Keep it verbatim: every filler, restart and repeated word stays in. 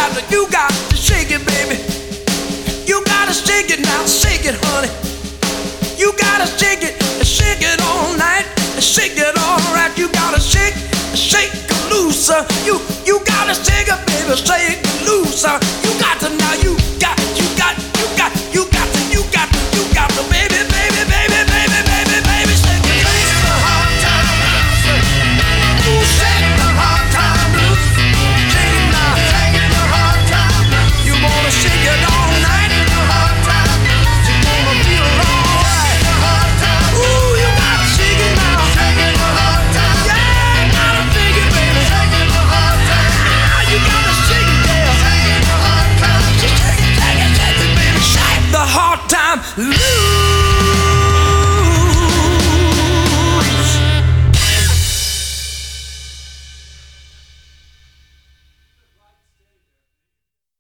got to, you got to shake it, baby. You gotta shake it now, shake it, honey. You gotta shake it, shake it all night, shake it all right. You gotta shake, shake it looser. You, you gotta shake it, baby, shake it looser. You got to now, you got, you got, you got, you got to, you got to, you got to, baby, baby, baby, baby, baby, baby, shake it. Shake the hard time loose. Ooh, shake the hard time loose. Shake it now, shake it the hard time loose. You wanna shake it all night. The hard time loose. You wanna feel alright. The hard time. Ooh, you gotta shake it now. Shake it the hard time. Yeah, gotta shake it, baby. Shake it the hard time. Ah, you gotta shake it, yeah. Shake it the hard time. Shake it, shake it, shake it, baby. Shake the hard time loose.